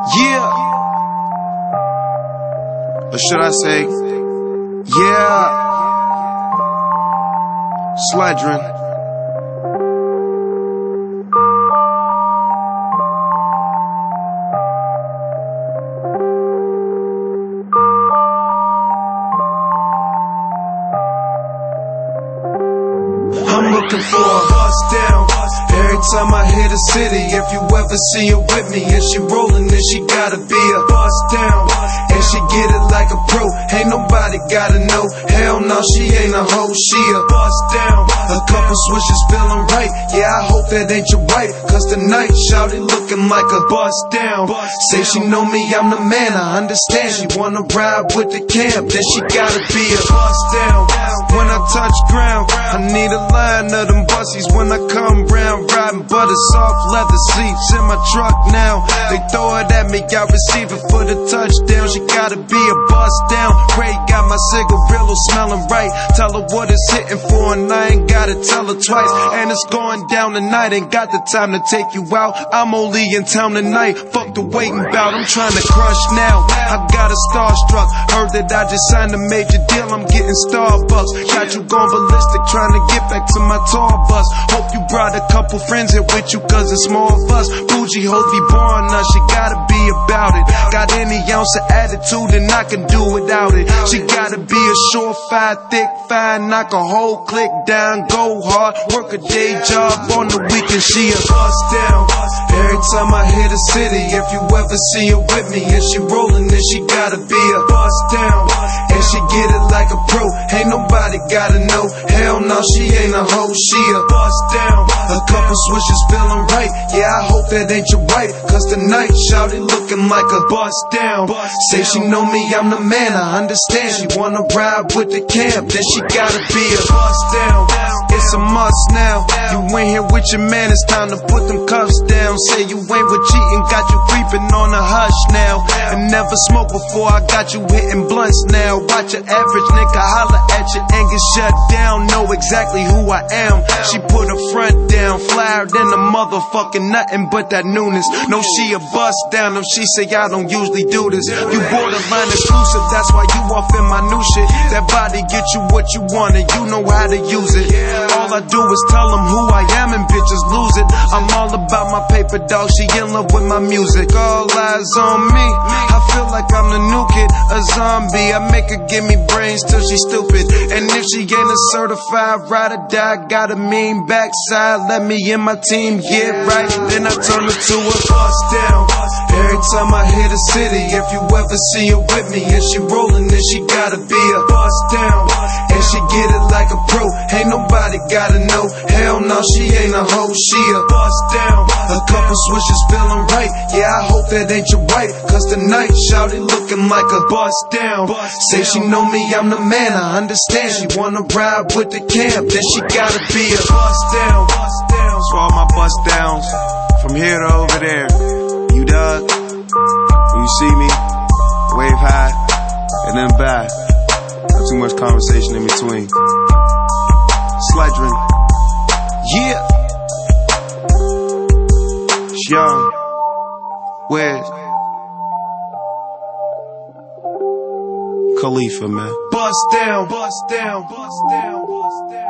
Yeah. Or should I say, yeah. Sledrin. I'm looking for a bust down. Every time I hit a city, if you ever see her with me and she rollin', then she gotta be a bust down. And she get it like a pro, ain't nobody gotta know. Hell no, she ain't a hoe, she a bust down. A couple switches feeling right, yeah, I hope that ain't your wife, cause tonight shawty looking like a bust down. Say she know me, I'm the man, I understand. She wanna ride with the camp, then she gotta be a bust down. When I touch ground, I need a line of them bussies. When I come round, riding butter soft leather seats in my truck now. They throw it at me, I receive it for the touchdown. She gotta be a bust down. Ray got my cigarillo smelling right. Tell her what it's hitting for and I ain't gotta tell her twice. And it's going down tonight, ain't got the time to take you out. I'm only in town tonight, fuck the waiting bout. I'm trying to crush now, I got a starstruck. Heard that I just signed a major deal, I'm getting Starbucks. Got you gone ballistic, trying to get back to my tour bus. Hope you brought a couple friends here with you, cause it's more of us. Bougie hoes be born us, she gotta be about it. Got any ounce of attitude and I can do without it. She gotta be a surefire, thick, fine, knock a whole click down, go hard, work a day job on the weekend, she a bust down. Every time I hit a city, if you ever see her with me and she rollin', then she gotta be a bust down. And she get it like a pro, ain't nobody gotta know. Hell no, she ain't a hoe, she a bust down. A couple switches feeling right, yeah, I hope that ain't your wife, cause tonight shawty looking like a bust down. Say she know me, I'm the man, I understand. She wanna ride with the camp, then she gotta be a bust down. It's a must now. You in here with your man, it's time to put them cuffs down. Say you ain't with cheating, got you creeping on a hush now. And never smoked before, I got you hitting blunts now. Watch your average nigga holler at you and get shut down. Know exactly who I am. She put her front down, flyer than a motherfucking nothing but that newness. No, she a bust down. If she say I don't usually do this, you borderline exclusive. That's why you off in my new shit. That body get you what you want and you know how to use it. All I do is tell them who I am and bitches lose it. I'm all about my paper, dog. She in love with my music. All eyes on me. I feel like I'm the new kid, a zombie. I make her give me brains till she stupid. And if she ain't a certified ride or die, got a mean backside, let me in my team, yeah, right. Then I turn her to a bust down. Every time I hit a city, if you ever see her with me and she rollin', then she gotta be a bust down. And she get it like a pro, ain't nobody gotta know. Hell no, she ain't a hoe, she a bust down. A couple switches feeling right, yeah, I hope that ain't your wife, cause tonight shawty looking like a bust down. Say she know me, I'm the man, I understand. She wanna ride with the camp, then she gotta be a bust down. So all my bust downs, from here to over there, you dug? When you see me, wave high, and then bye. Not too much conversation in between. Sledrin. Yeah. It's young. Where's Khalifa, man? Bust down, bust down, bust down, bust down.